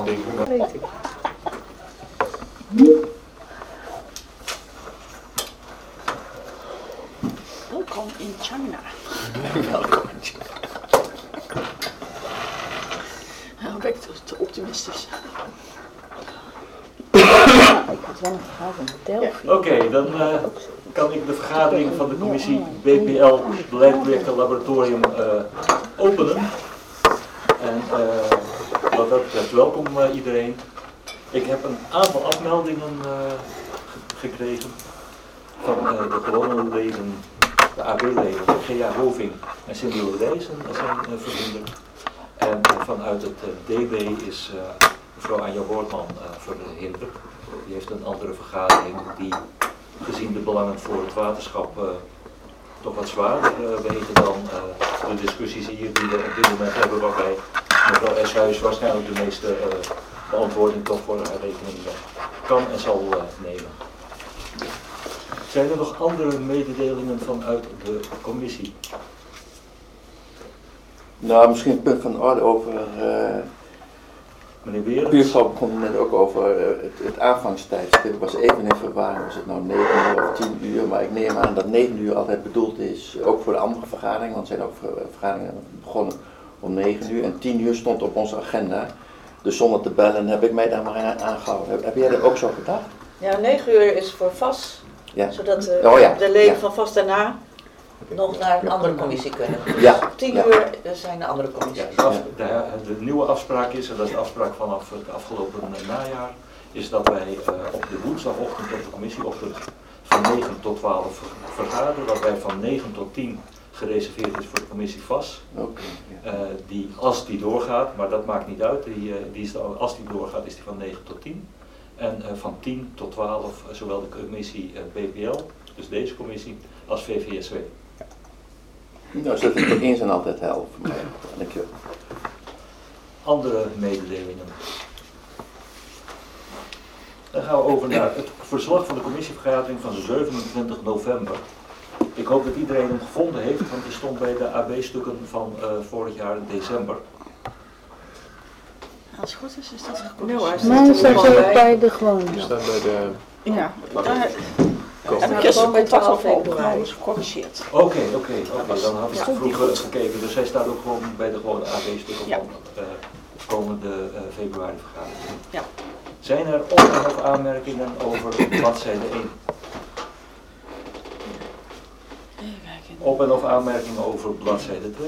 Weet ik. Welkom in China. Welkom in China. Nou, ben ik te optimistisch. Ik had wel een vergadering met Delphi. Oké, dan kan ik de vergadering van de commissie BPL Beleidprojecten Laboratorium openen. En wat dat betreft, welkom iedereen. Ik heb een aantal afmeldingen gekregen van de gewone leden, de AB-leden, Gea Hoving en Cindy Lodijzen zijn verhinderd. En vanuit het DB is mevrouw Anja Boortman verhinderd. Die heeft een andere vergadering die, gezien de belangen voor het waterschap, toch wat zwaarder wegen dan de discussies hier die we op dit moment hebben, waarbij mevrouw Eshuis waarschijnlijk de meeste beantwoording toch voor haar rekening kan en zal nemen. Zijn er nog andere mededelingen vanuit de commissie? Nou, misschien een punt van orde over. Meneer Berends? Buurvrouw begon net ook over het aanvangstijdstip. Ik was even in verwarring, was het nou 9 uur of 10 uur, maar ik neem aan dat 9 uur altijd bedoeld is, ook voor de andere vergaderingen, want er zijn ook vergaderingen begonnen om 9 uur en 10 uur stond op onze agenda. Dus zonder te bellen heb ik mij daar maar aan aangehouden. Heb jij dat ook zo gedacht? Ja, 9 uur is voor VAS, Ja. zodat de leden van VAS daarna nog naar een andere commissie kunnen. Ja. 10 Ja. uur zijn de andere commissies. Ja, de nieuwe afspraak is, en dat is de afspraak vanaf het afgelopen najaar, is dat wij op de woensdagochtend op de commisieochtend van 9 tot 12 vergaderen, waarbij van 9 tot 10 gereserveerd is voor de commissie VAS. Okay, ja. Die, als die doorgaat, maar dat maakt niet uit, als die doorgaat is die van 9 tot 10. En van 10 tot 12 zowel de commissie BPL, dus deze commissie, als VVSW. Nou, zet het in zijn altijd helft voor mij. Dankjewel. Andere mededelingen. Dan gaan we over naar het verslag van de commissievergadering van 27 november. Ik hoop dat iedereen hem gevonden heeft, want die stond bij de AB-stukken van vorig jaar in december. Als het goed is dat Nou, Maar hij staat ook bij de gewone. Die staat bij de... Ja, daar Ja, heb ik dat gisteren kwam bij contact 12 over opgenomen, februari. is gecorrigeerd. Oké, dan had ik Ja, vroeger gekeken. Dus hij staat ook gewoon bij de gewone AB-stukken Ja. van komende februari vergadering. Ja. Zijn er op- en of aanmerkingen over bladzijde 1? Even kijken. Op- en of aanmerkingen over bladzijde 2?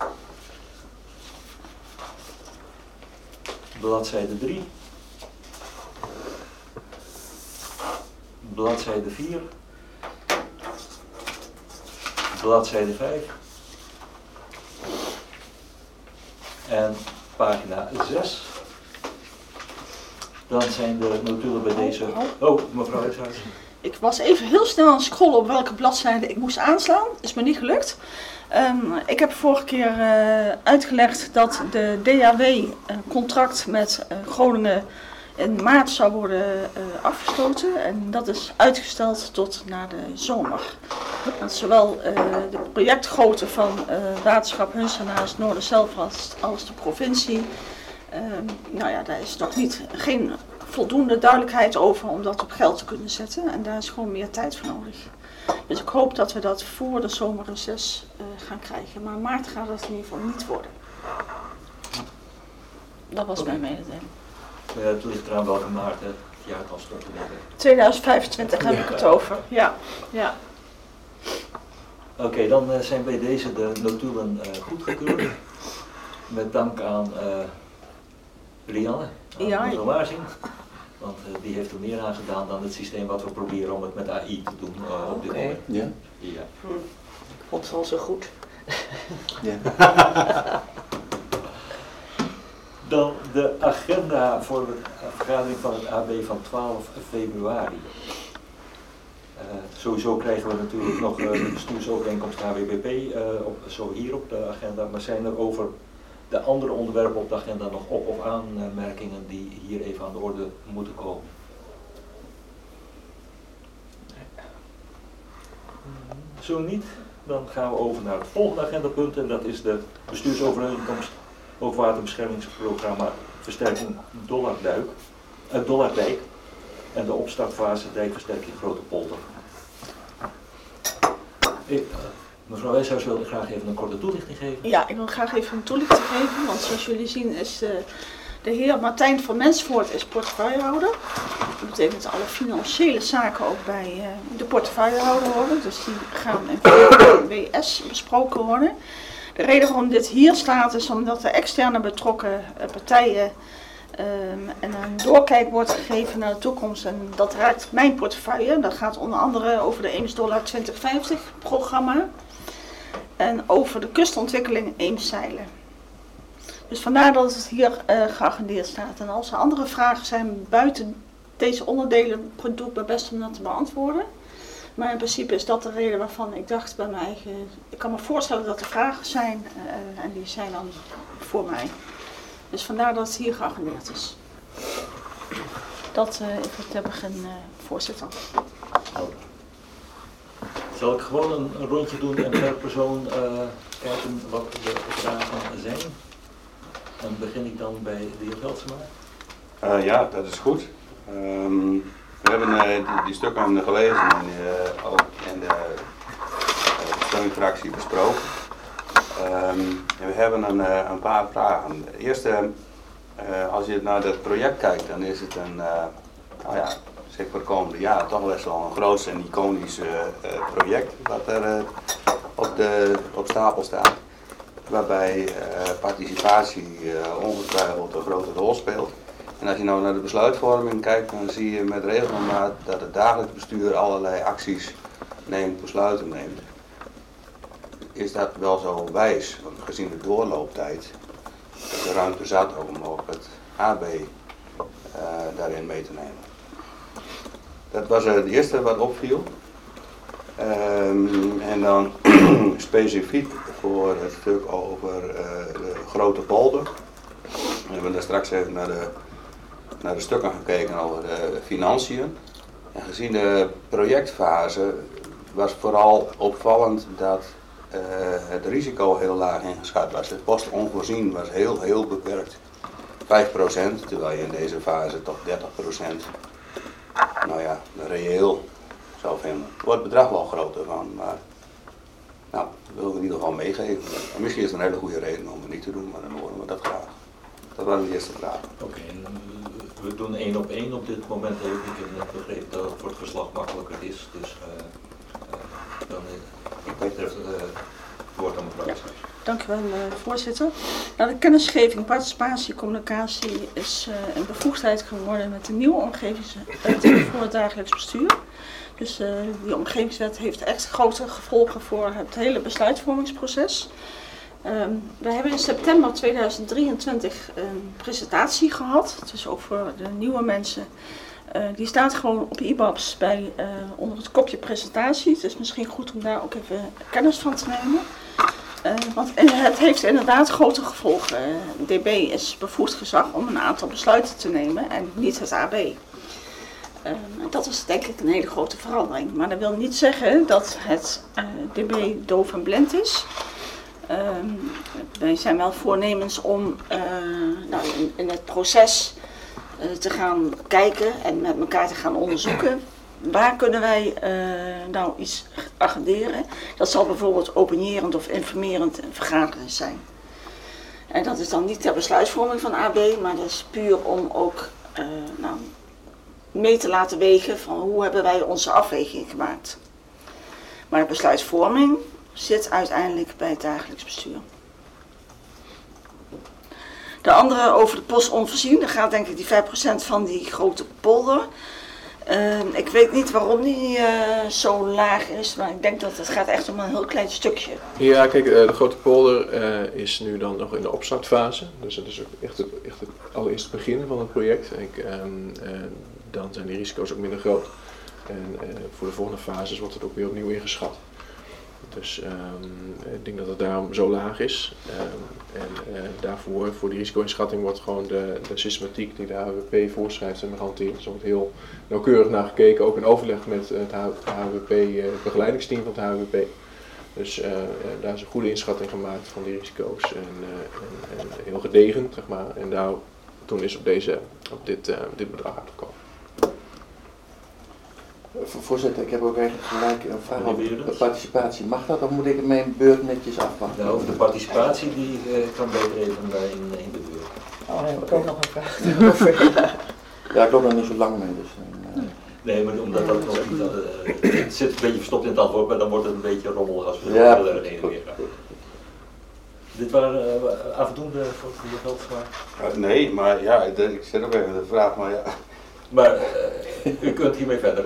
Bladzijde 3? Bladzijde 4? Bladzijde 5? En pagina 6? Dan zijn er natuurlijk bij deze... Oh, mevrouw Eshuis. Ik was even heel snel aan het scrollen op welke bladzijde ik moest aanslaan. Is me niet gelukt. Ik heb vorige keer uitgelegd dat de DAW-contract met Groningen in maart zou worden afgesloten. En dat is uitgesteld tot na de zomer. Want zowel de projectgrootte van waterschap Hunsenaars, Noorderzelvast als de provincie. Nou ja, daar is nog geen voldoende duidelijkheid over om dat op geld te kunnen zetten. En daar is gewoon meer tijd voor nodig. Dus ik hoop dat we dat voor de zomerreces gaan krijgen. Maar maart gaat dat in ieder geval niet worden. Dat was mijn mededeling. Ja, het ligt eraan welke maart, hè? Het jaartal stort er niet. 2025 heb ik het over. Ja. Oké, dan zijn bij deze de notulen goedgekeurd. Met dank aan Rianne, Ja. mevrouw Waarzing. Want die heeft er meer aan gedaan dan het systeem wat we proberen om het met AI te doen op dit Oké. moment. Ja? Ja. Ik vond het wel zo goed. Ja. Dan de agenda voor de vergadering van het AB van 12 februari. Sowieso krijgen we natuurlijk nog de bestuursovereenkomst HWBP zo hier op de agenda. Maar zijn er over de andere onderwerpen op de agenda nog op- of aanmerkingen die hier even aan de orde moeten komen? Zo niet, dan gaan we over naar het volgende agendapunt en dat is de bestuursovereenkomst Hoogwaterbeschermingsprogramma dijkversterking Dollardijk en de opstartfase dijkversterking Grote Polder. Mevrouw Weeshuis wil graag even een korte toelichting geven. Ja, ik wil graag even een toelichting geven, want zoals jullie zien is de heer Martijn van Mensvoort is portefeuillehouder. Dat betekent dat alle financiële zaken ook bij de portefeuillehouder worden, dus die gaan in VWS besproken worden. De reden waarom dit hier staat is omdat de externe betrokken partijen en een doorkijk wordt gegeven naar de toekomst en dat raakt mijn portefeuille. Dat gaat onder andere over de Eemsdollar 2050 programma en over de kustontwikkeling Eemszeilen. Dus vandaar dat het hier geagendeerd staat. En als er andere vragen zijn buiten deze onderdelen, doe ik mijn best om dat te beantwoorden. Maar in principe is dat de reden waarvan ik dacht bij mijn eigen... Ik kan me voorstellen dat er vragen zijn en die zijn dan voor mij. Dus vandaar dat het hier geagendeerd is. Dat even ter begin, voorzitter. Zal ik gewoon een rondje doen en per persoon kijken wat de vragen zijn? En begin ik dan bij de heer Veldsema? Ja, dat is goed. We hebben die stukken gelezen en ook in de steunfractie besproken. En we hebben een paar vragen. De eerste, als je naar het project kijkt, dan is het een, zeker voor de komende jaren, toch best wel een groot en iconisch project wat er op stapel staat. Waarbij participatie ongetwijfeld een grote rol speelt. En als je nou naar de besluitvorming kijkt, dan zie je met regelmaat dat het dagelijks bestuur allerlei acties neemt, besluiten neemt. Is dat wel zo wijs, want gezien de doorlooptijd is de ruimte zat om ook het AB daarin mee te nemen. Dat was het eerste wat opviel. En dan specifiek voor het stuk over de Grote Polder. We hebben daar straks even naar de stukken gekeken over de financiën. En gezien de projectfase was vooral opvallend dat het risico heel laag ingeschat was. Het postonvoorzien was heel beperkt. 5%, terwijl je in deze fase toch 30% reëel zou vinden. Er wordt het bedrag wel groter van, maar dat wil ik in ieder geval meegeven. En misschien is het een hele goede reden om het niet te doen, maar dan horen we dat graag. Dat waren de eerste vragen. Oké, we doen 1 op 1 op dit moment even. Ik heb net begrepen dat het voor het verslag makkelijker is. Dus dan betreft het woord aan mevrouw. Dank u wel, voorzitter. Nou, de kennisgeving, participatie, communicatie is een bevoegdheid geworden met de nieuwe omgevingswet voor het dagelijks bestuur. Dus die omgevingswet heeft echt grote gevolgen voor het hele besluitvormingsproces. We hebben in september 2023 een presentatie gehad, dus ook voor de nieuwe mensen. Die staat gewoon op IBABS onder het kopje presentatie. Het is misschien goed om daar ook even kennis van te nemen. Want het heeft inderdaad grote gevolgen. DB is bevoegd gezag om een aantal besluiten te nemen en niet het AB. Dat is denk ik een hele grote verandering. Maar dat wil niet zeggen dat het DB doof en blind is. Wij zijn wel voornemens om in het proces te gaan kijken en met elkaar te gaan onderzoeken. Waar kunnen wij nou iets agenderen? Dat zal bijvoorbeeld opinierend of informerend vergaderen zijn. En dat is dan niet ter besluitvorming van AB, maar dat is puur om ook mee te laten wegen van hoe hebben wij onze afweging gemaakt. Maar de besluitvorming zit uiteindelijk bij het dagelijks bestuur. De andere over de postonvoorzien, daar gaat denk ik die 5% van die Grote Polder. Ik weet niet waarom die zo laag is, maar ik denk dat het gaat echt om een heel klein stukje. Ja, kijk, de Grote Polder is nu dan nog in de opstartfase. Dus dat is ook echt het allereerste begin van het project. Dan zijn die risico's ook minder groot. En voor de volgende fases wordt het ook weer opnieuw ingeschat. Dus ik denk dat het daarom zo laag is. Daarvoor, voor die risico-inschatting, wordt gewoon de systematiek die de HWP voorschrijft en gehanteerd. Dus er wordt heel nauwkeurig naar gekeken, ook in overleg met het begeleidingsteam van het HWP. Dus daar is een goede inschatting gemaakt van die risico's en heel gedegen, zeg maar. En daar toen is op dit bedrag uitgekomen. Voorzitter, ik heb ook eigenlijk gelijk een vraag over de participatie. Mag dat of moet ik mijn beurt netjes afwachten? Nou, over de participatie die kan beter even in de deur. Oh, dan heb ik ook nog een vraag over. Ja, ik loop er niet zo lang mee, dus... Nee, maar omdat dat nog niet... het zit een beetje verstopt in het antwoord, maar dan wordt het een beetje rommelig als we Ja, heel erg heen en weer gaan. Dit waren afdoende voor de heer Veldsma? Nee, maar ja, ik zit ook even de vraag, maar ja. Maar u kunt hiermee verder.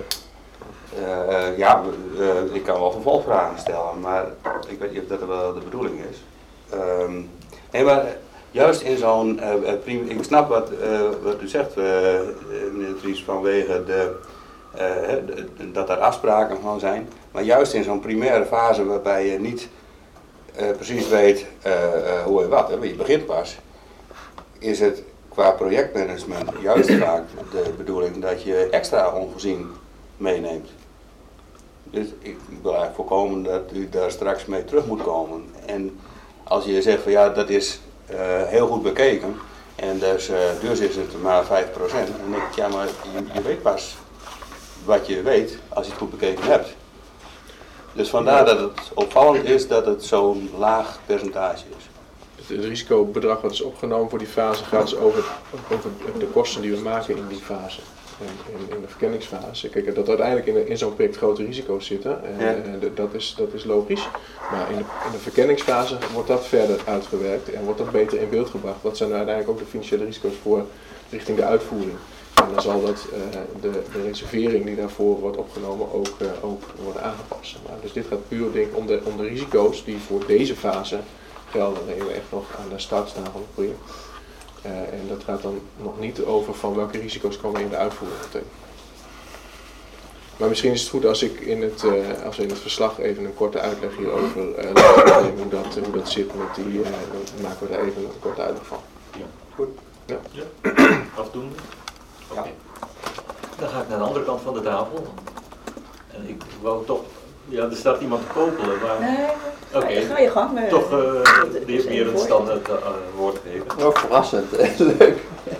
Ik kan wel vervolgvragen stellen, maar ik weet niet of dat wel de bedoeling is. Nee, maar juist in zo'n, ik snap wat u zegt, meneer Dries, vanwege dat er afspraken van zijn, maar juist in zo'n primaire fase waarbij je niet precies weet hoe en wat, je begint pas, is het qua projectmanagement juist vaak de bedoeling dat je extra onvoorzien meeneemt. Dus ik wil eigenlijk voorkomen dat u daar straks mee terug moet komen. En als je zegt van ja, dat is heel goed bekeken en dus is het maar 5%, dan denk ik ja, maar je weet pas wat je weet als je het goed bekeken hebt. Dus vandaar dat het opvallend is dat het zo'n laag percentage is. Het risicobedrag wat is opgenomen voor die fase gaat dus over de kosten die we maken in die fase. In de verkenningsfase. Kijk, dat uiteindelijk in zo'n project grote risico's zitten, dat is logisch. Maar in de verkenningsfase wordt dat verder uitgewerkt en wordt dat beter in beeld gebracht. Dat zijn uiteindelijk ook de financiële risico's voor richting de uitvoering. En dan zal dat de reservering die daarvoor wordt opgenomen ook worden aangepast. Dus dit gaat puur denk ik om de risico's die voor deze fase gelden, waarin we echt nog aan de start staan van het project. En dat gaat dan nog niet over van welke risico's komen in de uitvoering meteen. Maar misschien is het goed als ik als we in het verslag even een korte uitleg hierover laten nemen hoe dat zit met die, dan maken we daar even een korte uitleg van. Ja. Goed. Ja. Afdoende? Oké. Okay. Dan ga ik naar de andere kant van de tafel. En ik wou toch... Ja, er staat iemand te popelen, maar... Nee, ga je gang. Toch de heer Berends dan het woord geven. Ook verrassend, leuk.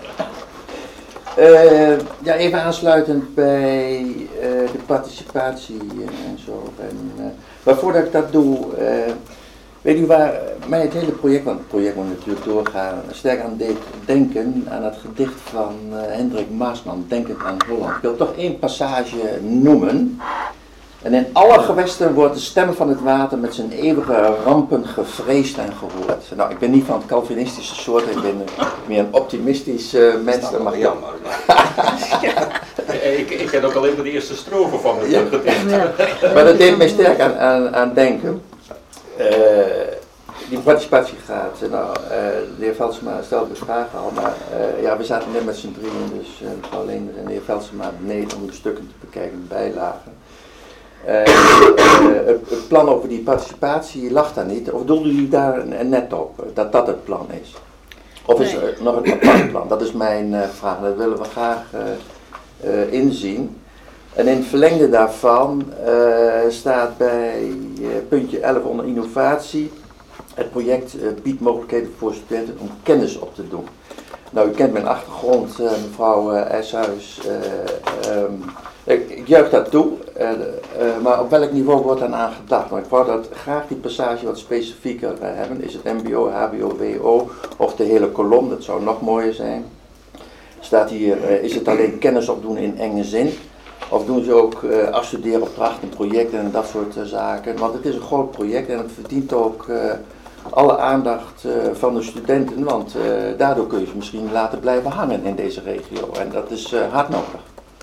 Ja, even aansluitend bij de participatie en zo. Maar voordat ik dat doe, weet u waar mij het hele project, want het project moet natuurlijk doorgaan, sterk aan deed denken aan het gedicht van Hendrik Maasman, Denkend aan Holland. Ik wil toch één passage noemen. En in alle gewesten wordt de stem van het water met zijn eeuwige rampen gevreesd en gehoord. Nou, ik ben niet van het Calvinistische soort, ik ben meer een optimistisch mens. Dat mag jammer. Ik ken ook alleen maar de eerste strofe van het gedicht. Maar dat deed mij sterk aan denken. Die participatie gaat, de heer Veldsma stelde de vraag al, maar we zaten net met z'n drieën, dus mevrouw Leenders en de heer Veldsma beneden om de stukken te bekijken, de bijlagen. Het plan over die participatie lag daar niet, of doelde u daar net op, dat het plan is? Of is er nog een apart plan? Dat is mijn vraag, dat willen we graag inzien. En in het verlengde daarvan staat bij puntje 11 onder innovatie, het project biedt mogelijkheden voor studenten om kennis op te doen. Nou, u kent mijn achtergrond, mevrouw Eshuis. Ik juich dat toe, maar op welk niveau wordt dan aan gedacht? Maar ik wou dat graag die passage wat specifieker hebben. Is het mbo, hbo, wo of de hele kolom? Dat zou nog mooier zijn. Staat hier, is het alleen kennis opdoen in enge zin? Of doen ze ook afstudeeropdrachten, projecten en dat soort zaken? Want het is een groot project en het verdient ook alle aandacht van de studenten. Want daardoor kun je ze misschien laten blijven hangen in deze regio. En dat is hard nodig.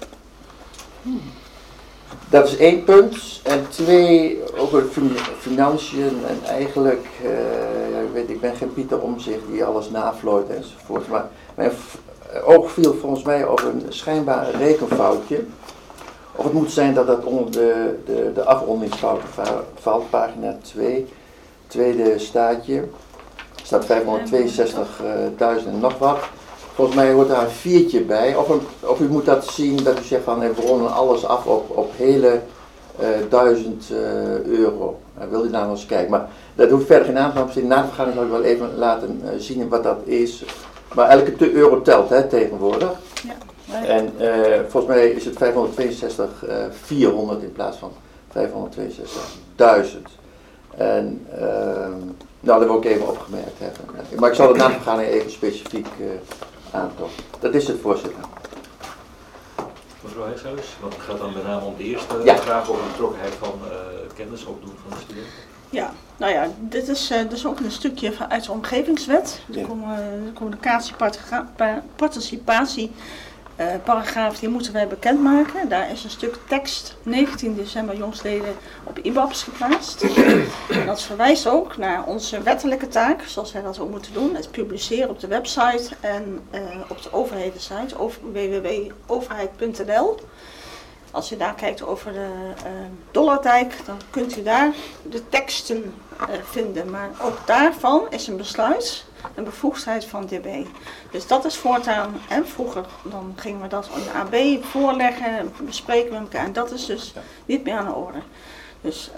Dat is 1 punt. En 2, over financiën. En eigenlijk, ik ben geen Pieter Omtzigt die alles navlooit enzovoort. Maar mijn oog viel volgens mij op een schijnbaar rekenfoutje. Of het moet zijn dat dat onder de afrondingsfouten valt, pagina 2, tweede staatje. Er staat 562.000 en nog wat. Volgens mij hoort daar een 4'tje bij. Of u moet dat zien dat u zegt van we ronden alles af op hele 1000 euro. Wil u daar nog eens kijken. Maar dat hoeft verder geen aandacht op. Na de vergadering zal ik wel even laten zien wat dat is. Maar elke euro telt tegenwoordig. Ja. En volgens mij is het 562.400 in plaats van 562.000. En dat wil ik even opgemerkt hebben. Maar ik zal het na de vergadering even specifiek aantonen. Dat is het, voorzitter. Mevrouw Heeshuis, want het gaat dan met name om de eerste vraag over de betrokkenheid van kennis opdoen van de studenten. Ja, nou ja, dit is dus ook een stukje uit de omgevingswet. De communicatieparticipatie paragraaf, die moeten wij bekendmaken. Daar is een stuk tekst 19 december jongstleden op IBABS geplaatst. En dat verwijst ook naar onze wettelijke taak, zoals wij dat ook moeten doen. Het publiceren op de website en op de overhedensite, www.overheid.nl. Als je daar kijkt over de Dollardijk, dan kunt u daar de teksten vinden. Maar ook daarvan is een besluit, een bevoegdheid van DB. Dus dat is voortaan, en vroeger dan gingen we dat aan de AB voorleggen, bespreken met elkaar. En dat is dus niet meer aan de orde. Dus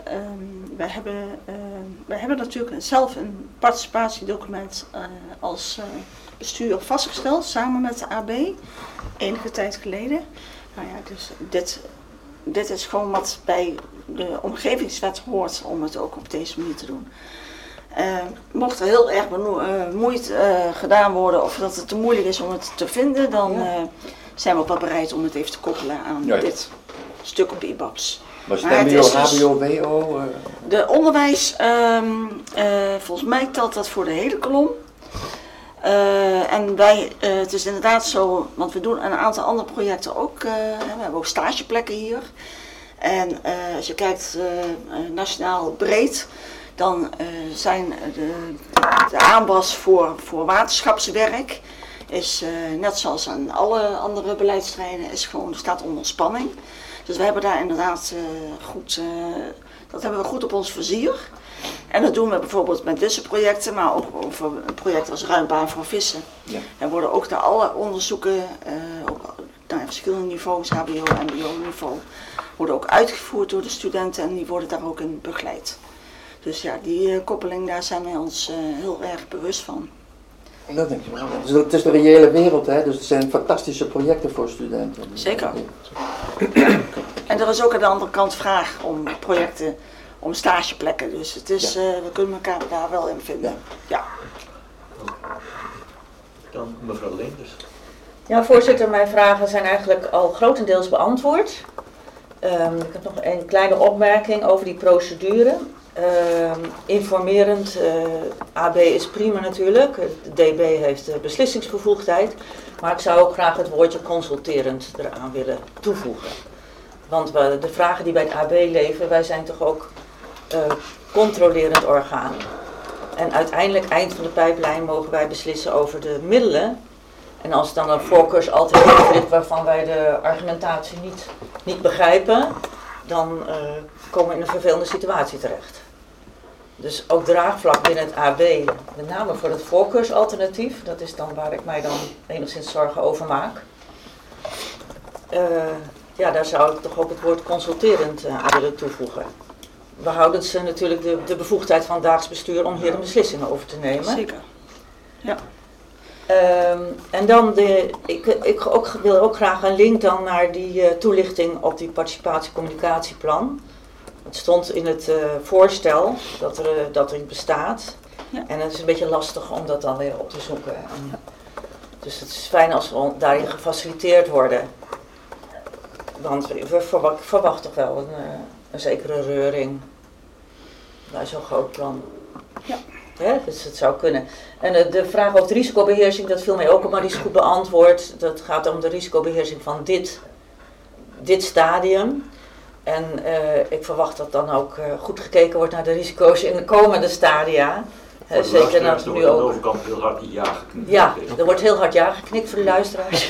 wij hebben natuurlijk zelf een participatiedocument als bestuur vastgesteld, samen met de AB, enige tijd geleden. Nou ja, dus dit is gewoon wat bij de omgevingswet hoort om het ook op deze manier te doen. Mocht er heel erg moeite gedaan worden of dat het te moeilijk is om het te vinden, dan zijn we ook wel bereid om het even te koppelen aan dit stuk op IBABS. Maar MBO, HBO, WO? De onderwijs, volgens mij telt dat voor de hele kolom. En het is inderdaad zo, want we doen een aantal andere projecten ook. We hebben ook stageplekken hier. En als je kijkt nationaal breed, dan zijn de aanbod voor waterschapswerk is net zoals aan alle andere beleidsterreinen staat onder spanning. Dus we hebben daar inderdaad dat hebben we goed op ons vizier. En dat doen we bijvoorbeeld met deze projecten, maar ook over een project als Ruimbaan voor Vissen. Ja. Er worden ook daar alle onderzoeken op verschillende niveaus, HBO en MBO-niveau, worden ook uitgevoerd door de studenten en die worden daar ook in begeleid. Dus ja, die koppeling, daar zijn wij ons heel erg bewust van. Dat denk ik wel. Dus het is de reële wereld, hè? Dus het zijn fantastische projecten voor studenten. Zeker. Ja. En er is ook aan de andere kant vraag om projecten, om stageplekken. Dus het is, we kunnen elkaar daar wel in vinden. Ja. Dan mevrouw Leenders. Ja, voorzitter, mijn vragen zijn eigenlijk al grotendeels beantwoord. Ik heb nog een kleine opmerking over die procedure. Informerend, AB is prima natuurlijk, de DB heeft de beslissingsbevoegdheid, maar ik zou ook graag het woordje consulterend eraan willen toevoegen. Want de vragen die bij het AB leven, wij zijn toch ook controlerend orgaan. En uiteindelijk, eind van de pijplijn, mogen wij beslissen over de middelen. En als het dan een voorkeursalternatief is waarvan wij de argumentatie niet begrijpen, dan komen we in een vervelende situatie terecht. Dus ook draagvlak binnen het AB, met name voor het voorkeursalternatief, dat is dan waar ik mij dan enigszins zorgen over maak. Daar zou ik toch ook het woord consulterend aan willen toevoegen. We houden ze natuurlijk de bevoegdheid van daags bestuur om hier een beslissingen over te nemen. Zeker. Ja. En dan wil ook graag een link dan naar die toelichting op die participatiecommunicatieplan. Het stond in het voorstel dat er bestaat. Ja. En het is een beetje lastig om dat dan weer op te zoeken. Dus het is fijn als we daarin gefaciliteerd worden. Want we verwachten toch wel een zekere reuring bij zo'n groot plan. Ja. Dus het zou kunnen. En de vraag over de risicobeheersing, dat viel mij ook op, maar die is goed beantwoord. Dat gaat om de risicobeheersing van dit stadium. En ik verwacht dat dan ook goed gekeken wordt naar de risico's in de komende stadia. Zeker dat nu ook. Aan de overkant heel hard ja geknikt. Ja, er wordt heel hard ja geknikt voor de luisteraars.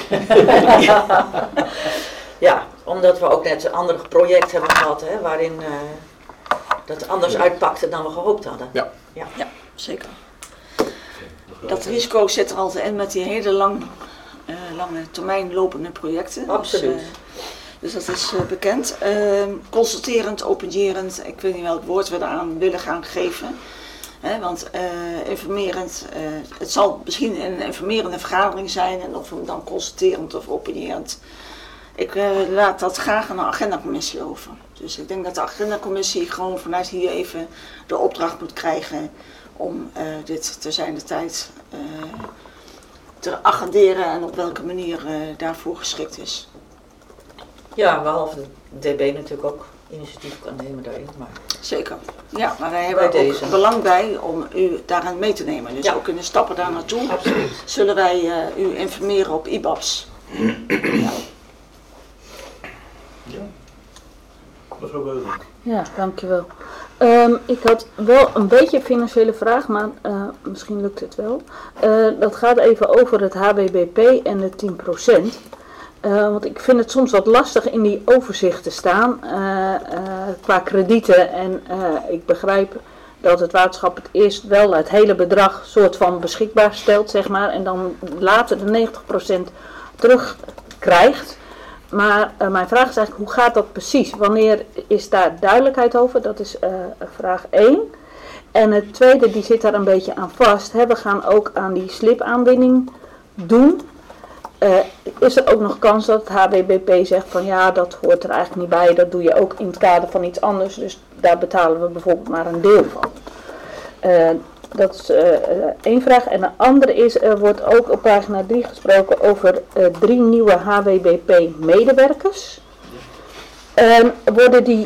Ja, omdat we ook net een ander project hebben gehad, waarin dat anders uitpakte dan we gehoopt hadden. Ja, zeker. Dat risico zit er altijd in met die hele lange termijn lopende projecten. Absoluut. Dus dat is bekend. Consulterend, openierend, ik weet niet welk woord we daaraan willen gaan geven. Want informerend, het zal misschien een informerende vergadering zijn en of hem dan consulterend of opinierend. Ik laat dat graag aan de agendacommissie over. Dus ik denk dat de agendacommissie gewoon vanuit hier even de opdracht moet krijgen om dit te zijn de tijd te agenderen en op welke manier daarvoor geschikt is. Ja, behalve de DB natuurlijk ook initiatief kan nemen daarin. Maar... Zeker. Ja, maar wij hebben er ook belang bij om u daaraan mee te nemen. Dus ook in de stappen daar naartoe zullen wij u informeren op IBABS. Ja. Mevrouw Beulen. Ja, dankjewel. Ik had wel een beetje een financiële vraag, maar misschien lukt het wel. Dat gaat even over het HBBP en de 10%. Want ik vind het soms wat lastig in die overzicht te staan qua kredieten. En ik begrijp dat het waterschap het eerst wel het hele bedrag soort van beschikbaar stelt, zeg maar. En dan later de 90% terugkrijgt. Maar mijn vraag is eigenlijk, hoe gaat dat precies? Wanneer is daar duidelijkheid over? Dat is vraag 1. En het tweede, die zit daar een beetje aan vast. We gaan ook aan die slipaanbinding doen. Is er ook nog kans dat het HBBP zegt van ja, dat hoort er eigenlijk niet bij. Dat doe je ook in het kader van iets anders. Dus daar betalen we bijvoorbeeld maar een deel van. Dat is één vraag. En de andere is, er wordt ook op pagina 3 gesproken over 3 nieuwe HWBP-medewerkers. Worden die,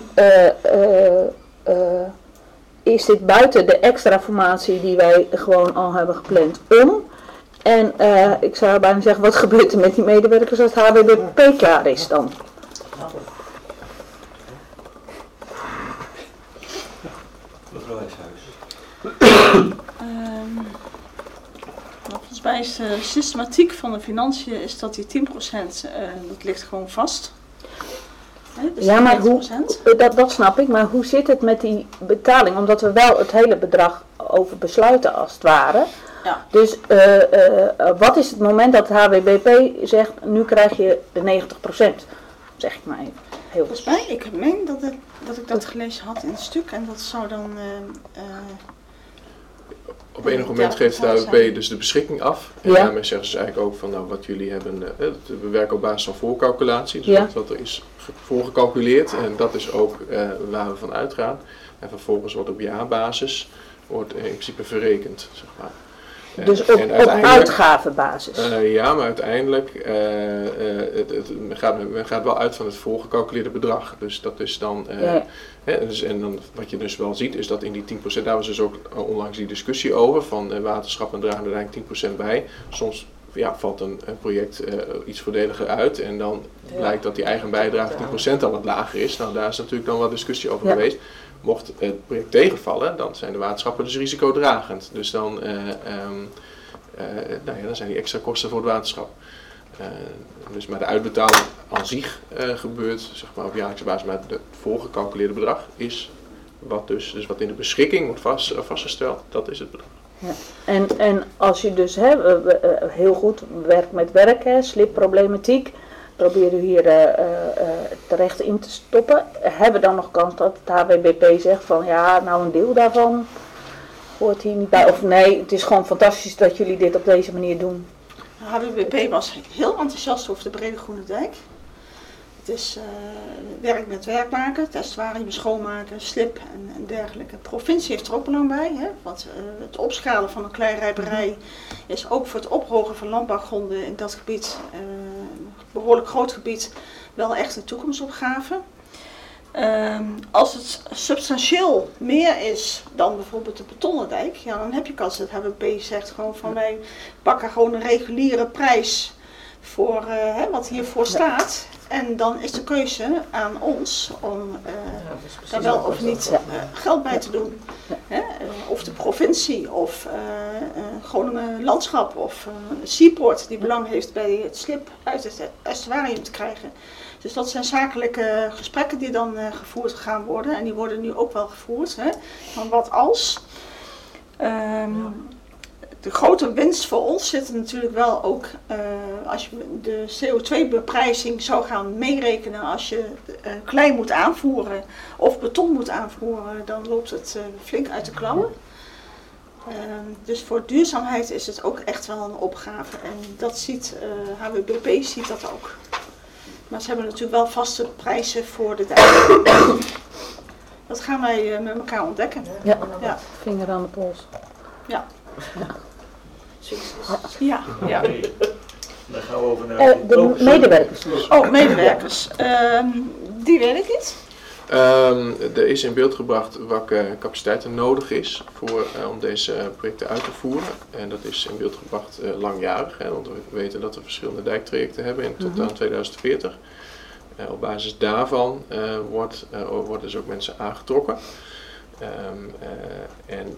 is dit buiten de extra formatie die wij gewoon al hebben gepland om? En ik zou bijna zeggen, wat gebeurt er met die medewerkers als het HWBP klaar is dan? Mevrouw Heeshuis. Volgens mij is de systematiek van de financiën is dat die 10%, dat ligt gewoon vast. Dus ja, maar dat snap ik, maar hoe zit het met die betaling? Omdat we wel het hele bedrag over besluiten als het ware. Ja. Dus wat is het moment dat het HWBP zegt, nu krijg je de 90%? Zeg ik maar even. Volgens mij, ik meen dat ik dat gelezen had in het stuk en dat zou dan... Op enig moment geeft de HWB dus de beschikking af. En daarmee zeggen ze eigenlijk ook van nou, wat jullie hebben, we werken op basis van voorcalculatie. Dus wat er is voorgecalculeerd en dat is ook waar we van uitgaan. En vervolgens wordt op jaarbasis wordt in principe verrekend, zeg maar. Dus op uitgavenbasis? Ja, maar uiteindelijk men gaat wel uit van het voorgecalculeerde bedrag. Dus dat is dan... en dan wat je dus wel ziet is dat in die 10%, daar was dus ook onlangs die discussie over, van waterschappen dragen er eigenlijk 10% bij. Soms valt een project iets voordeliger uit en dan blijkt dat die eigen bijdrage 10% al wat lager is. Nou, daar is natuurlijk dan wat discussie over geweest. Mocht het project tegenvallen, dan zijn de waterschappen dus risicodragend. Dus dan, dan zijn die extra kosten voor het waterschap. Maar de uitbetaling aan zich gebeurt zeg maar, op jaarlijkse basis, maar het voorgecalculeerde bedrag is dus wat in de beschikking wordt vastgesteld, dat is het bedrag. Ja. En als je dus heel goed werkt met werk, slipproblematiek, probeer u hier terecht in te stoppen. Hebben we dan nog kans dat het HWBP zegt van ja, nou een deel daarvan hoort hier niet bij? Of nee, het is gewoon fantastisch dat jullie dit op deze manier doen. HWBP was heel enthousiast over de Brede Groene Dijk. Het is werk met werk maken, testwarium schoonmaken, slip en dergelijke. De provincie heeft er ook belang bij. Want het opschalen van een kleirijperij is ook voor het ophogen van landbouwgronden in dat gebied, een behoorlijk groot gebied, wel echt een toekomstopgave. Als het substantieel meer is dan bijvoorbeeld de betonnen dijk, dan heb je kans dat HWB zegt gewoon van wij pakken gewoon een reguliere prijs voor wat hiervoor staat. En dan is de keuze aan ons om daar wel of niet geld bij te doen. Of de provincie of Groningen Landschap of Seaport die belang heeft bij het slip uit het estuarium te krijgen. Dus dat zijn zakelijke gesprekken die dan gevoerd gaan worden. En die worden nu ook wel gevoerd. Van wat als. De grote winst voor ons zit er natuurlijk wel ook als je de CO2-beprijzing zou gaan meerekenen als je klei moet aanvoeren of beton moet aanvoeren, dan loopt het flink uit de klauwen. Dus voor duurzaamheid is het ook echt wel een opgave. En dat ziet, HWBP ziet dat ook. Maar ze hebben natuurlijk wel vaste prijzen voor de dijk. Dat gaan wij met elkaar ontdekken. Ja, Ja. vinger aan de pols. Ja. Succes. Ja. Ja. Oké. Dan gaan we over naar De medewerkers. Oh, medewerkers. Die weet ik niet. Er is in beeld gebracht welke capaciteit er nodig is om deze projecten uit te voeren. En dat is in beeld gebracht langjarig, hè, want we weten dat we verschillende dijktrajecten hebben tot aan 2040. Op basis daarvan worden dus ook mensen aangetrokken. En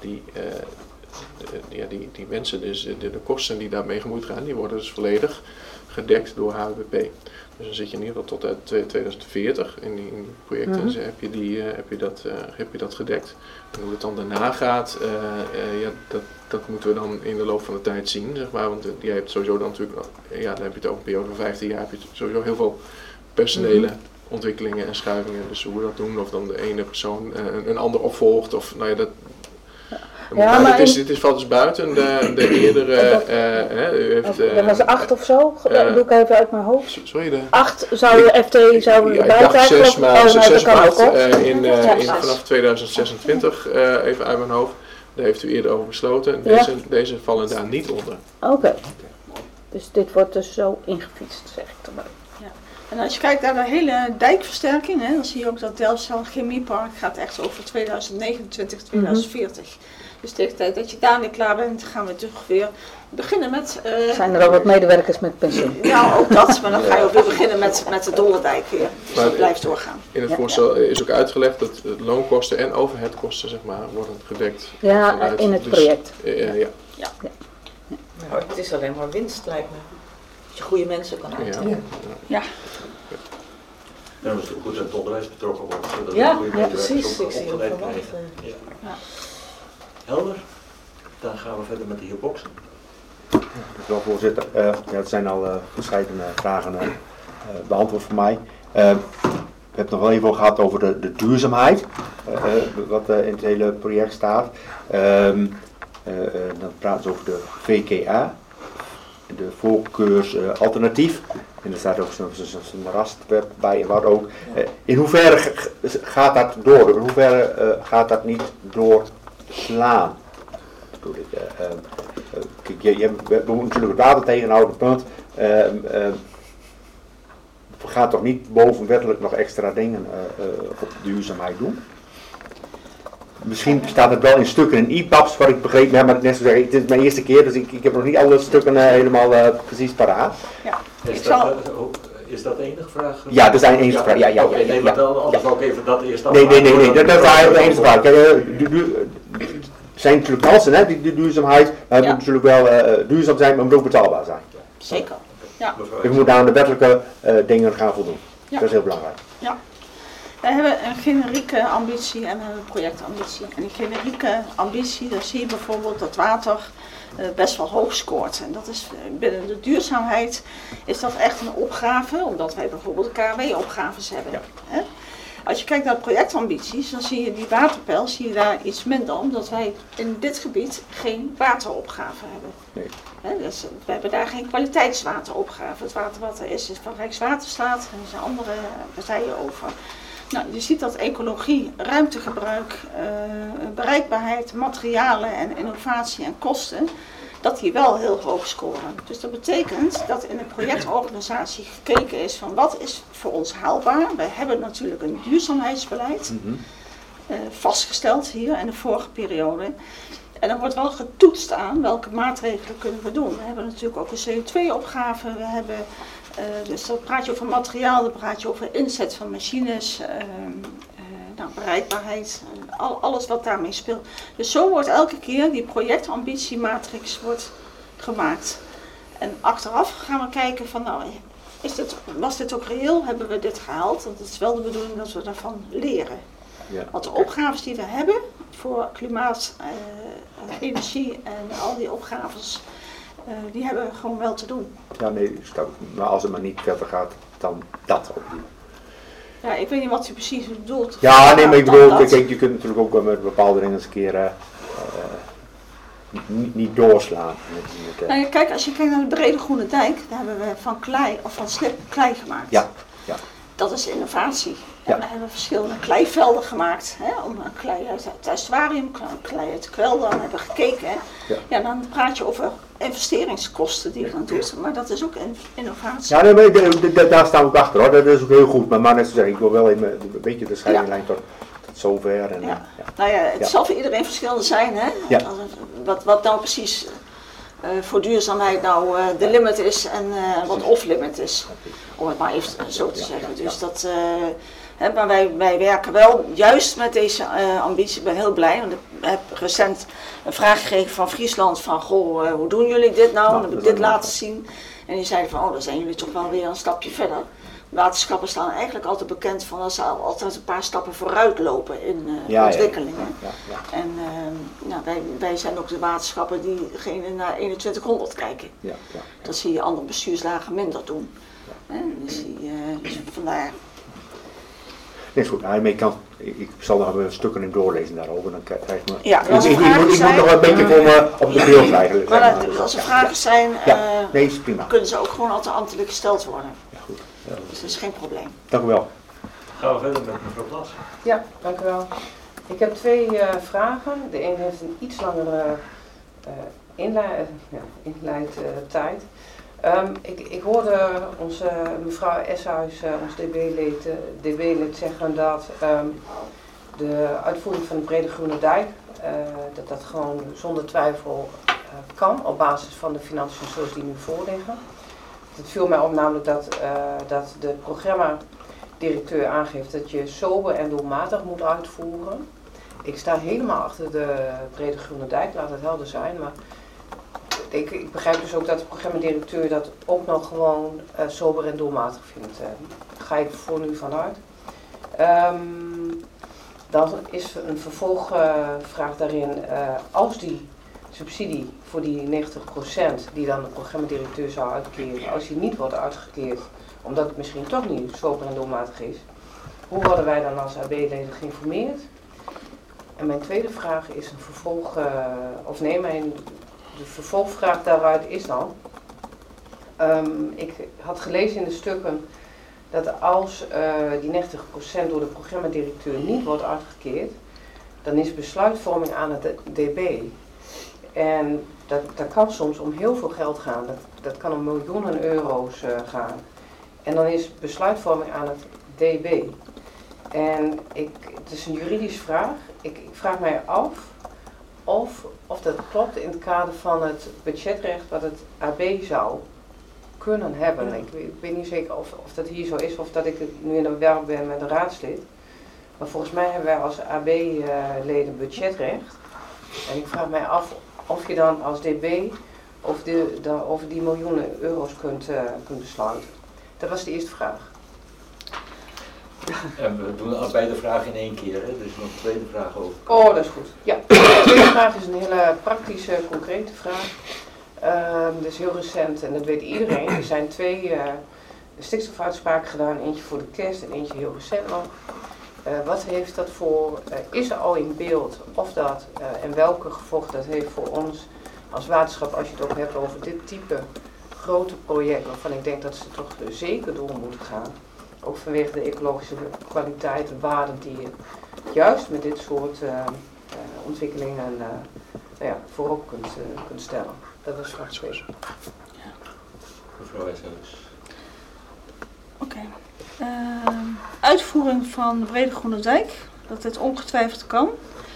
die mensen, dus de kosten die daarmee gemoeid gaan, die worden dus volledig gedekt door HWBP. Dus dan zit je in ieder geval tot 2040 in die projecten heb je dat gedekt. En hoe het dan daarna gaat, dat moeten we dan in de loop van de tijd zien, zeg maar. Want jij hebt sowieso dan natuurlijk, dan heb je het over een periode van 15 jaar, heb je sowieso heel veel personele ontwikkelingen en schuivingen. Dus hoe we dat doen, of dan de ene persoon een ander opvolgt, of nou ja, dat... Ja, maar dit valt dus buiten de eerdere... dat was 8 of zo, dat doe ik even uit mijn hoofd. Sorry, 8 zou je FT erbij krijgen? 6 maar 6 of 8 vanaf 2026, even uit mijn hoofd. Daar heeft u eerder over besloten. Deze vallen daar niet onder. Oké. Dus dit wordt dus zo ingefietst, zeg ik erbij. En als je kijkt naar de hele dijkversterking, dan zie je ook dat Delfzijl Chemiepark gaat echt over 2029, 2040. Dus tegen de tijd dat je daarmee klaar bent, gaan we toch weer beginnen met... Zijn er al wat medewerkers met pensioen? Ja, ook dat. Maar dan ga je ook weer beginnen met de Dollendijk weer. Dus dat blijft doorgaan. In het voorstel is ook uitgelegd dat loonkosten en overheadkosten, zeg maar, worden gedekt. Ja, in het project. Nou, het is alleen maar winst, lijkt me. Dat je goede mensen kan aantrekken. Ja. En dan is het ook goed dat het onderwijs betrokken wordt. Zodat Ja, goede medewerkers precies. ook Ik zie ook opgeleid verwacht. krijgen. Ja. Helder. Dan gaan we verder met de hierboxen. Dank u wel, voorzitter. Het zijn al verschillende vragen beantwoord voor mij. We hebben het nog wel even gehad over de duurzaamheid, wat in het hele project staat. Dan praten ze over de VKA, de voorkeursalternatief. En er staat ook zo'n rast bij, wat ook. In hoeverre gaat dat door? In hoeverre gaat dat niet doorslaan? We moeten natuurlijk het water tegenhouden, punt. We gaan toch niet bovenwettelijk nog extra dingen op duurzaamheid doen? Misschien staat het wel in stukken in IPAPS, wat ik begreep, maar ik net zo zeggen, het is mijn eerste keer, dus ik heb nog niet alle stukken helemaal precies paraat. Ja. Is dat de enige vraag? Ja, dat is de enige vraag. Ja. Oké, nee, maar anders wil ik even dat eerst af. Nee, dat is eigenlijk de enige vraag. Er zijn natuurlijk kansen, hè, die duurzaamheid, maar het moet natuurlijk wel duurzaam zijn, maar het moet ook betaalbaar zijn. Zeker. Ja. We moeten aan de wettelijke dingen gaan voldoen. Ja. Dat is heel belangrijk. Ja. Wij hebben een generieke ambitie en we hebben een projectambitie. En die generieke ambitie, daar zie je bijvoorbeeld dat water best wel hoog scoort. En dat is binnen de duurzaamheid is dat echt een opgave, omdat wij bijvoorbeeld KW-opgaves hebben. Ja. Hè? Als je kijkt naar projectambities, dan zie je die waterpeil, zie je daar iets minder, omdat wij in dit gebied geen wateropgave hebben. Nee. Dus we hebben daar geen kwaliteitswateropgave. Het water wat er is van Rijkswaterstaat en er zijn andere partijen over. Nou, je ziet dat ecologie, ruimtegebruik, bereikbaarheid, materialen en innovatie en kosten, dat die wel heel hoog scoren. Dus dat betekent dat in de projectorganisatie gekeken is van wat is voor ons haalbaar. Wij hebben natuurlijk een duurzaamheidsbeleid vastgesteld hier in de vorige periode. En dan wordt wel getoetst aan welke maatregelen kunnen we doen. We hebben natuurlijk ook een CO2-opgave, we hebben... dus dan praat je over materiaal, dan praat je over inzet van machines, bereikbaarheid, alles wat daarmee speelt. Dus zo wordt elke keer die projectambitiematrix wordt gemaakt. En achteraf gaan we kijken van, nou, was dit ook reëel? Hebben we dit gehaald? Want het is wel de bedoeling dat we daarvan leren. Ja. Want de opgaves die we hebben voor klimaat, energie en al die opgaves, die hebben we gewoon wel te doen. Ja, nee, maar als het maar niet verder gaat dan dat opnieuw. Ja, ik weet niet wat u precies bedoelt. Ja, nee, maar ik bedoel, kijk, je kunt natuurlijk ook met bepaalde dingen eens een keer niet doorslaan. Nou ja, kijk, als je kijkt naar de brede groene dijk, daar hebben we van klei of van slip klei gemaakt. Ja. Dat is innovatie. Ja. En we hebben verschillende kleivelden gemaakt. Hè, om een klei uit het estuarium, klei uit de kwelder. Dan hebben we gekeken. Hè. Ja, dan praat je over investeringskosten die je dan doet. Maar dat is ook innovatie. Ja, daar staan we ook achter hoor. Dat is ook heel goed. Maar net zo zeggen, ik wil wel even een beetje de scheidinglijn tot zover. En, Nou ja, het zal voor iedereen verschillend zijn. Hè. Ja. Wat nou precies voor duurzaamheid nou de limit is en wat off-limit is. Om het maar even zo te zeggen. Dus dat, maar wij werken wel juist met deze ambitie. Ik ben heel blij, want ik heb recent een vraag gekregen van Friesland van goh, hoe doen jullie dit nou? Dan heb ik dit laten zien. En die zeiden van, dan zijn jullie toch wel weer een stapje verder. Waterschappen staan eigenlijk altijd bekend van dat ze altijd een paar stappen vooruit lopen in ontwikkelingen. En wij zijn ook de waterschappen die naar 2100 kijken. Dat zie je andere bestuurslagen minder doen. Dus vandaar. Nee, is goed. Ik zal nog een stukken in doorlezen daarover. Dan krijg ik ik moet nog een beetje voor me op de beeld eigenlijk. Maar als er vragen zijn, is prima. kunnen ze ook gewoon altijd ambtelijk gesteld worden. Ja, goed. Dus dat is geen probleem. Dank u wel. Gaan we verder met mevrouw Plas. Ja, dank u wel. Ik heb 2 vragen. De een heeft een iets langere inleidtijd. Ik hoorde onze mevrouw Eshuis, ons DB-lid zeggen dat de uitvoering van de brede groene dijk, dat gewoon zonder twijfel kan op basis van de financiën zoals die nu voorliggen. Het viel mij op namelijk dat de programmadirecteur aangeeft dat je sober en doelmatig moet uitvoeren. Ik sta helemaal achter de brede groene dijk, laat het helder zijn, maar ik begrijp dus ook dat de programmadirecteur dat ook nog gewoon sober en doelmatig vindt. Daar ga ik voor nu vanuit. Dan is een vervolgvraag daarin, als die subsidie voor die 90% die dan de programmadirecteur zou uitkeren, als die niet wordt uitgekeerd, omdat het misschien toch niet sober en doelmatig is, hoe worden wij dan als AB-leden geïnformeerd? En mijn tweede vraag is een de vervolgvraag daaruit is dan, ik had gelezen in de stukken dat als die 90% door de programmadirecteur niet wordt uitgekeerd, dan is besluitvorming aan het DB. En dat kan soms om heel veel geld gaan, dat kan om miljoenen euro's gaan. En dan is besluitvorming aan het DB. En het is een juridische vraag. Ik vraag mij af of dat klopt in het kader van het budgetrecht wat het AB zou kunnen hebben. Ik weet niet zeker of dat hier zo is of dat ik nu in een werk ben met een raadslid. Maar volgens mij hebben wij als AB-leden budgetrecht. En ik vraag mij af of je dan als DB over die miljoenen euro's kunt besluiten. Dat was de eerste vraag. En we doen beide vragen in één keer, hè? Dus nog een tweede vraag over. Oh, dat is goed. Ja, de tweede vraag is een hele praktische, concrete vraag. Dat is heel recent en dat weet iedereen. Er zijn 2 stikstofuitspraken gedaan, eentje voor de kerst en eentje heel recent nog. Wat heeft dat voor, is er al in beeld of dat en welke gevolgen dat heeft voor ons als waterschap als je het ook hebt over dit type grote project waarvan ik denk dat ze toch zeker door moeten gaan. Ook vanwege de ecologische kwaliteit en waarden die je juist met dit soort ontwikkelingen voorop kunt stellen. Dat is vraag 2. Mevrouw Eshuis. Oké. Uitvoering van de brede groene dijk, dat dit ongetwijfeld kan.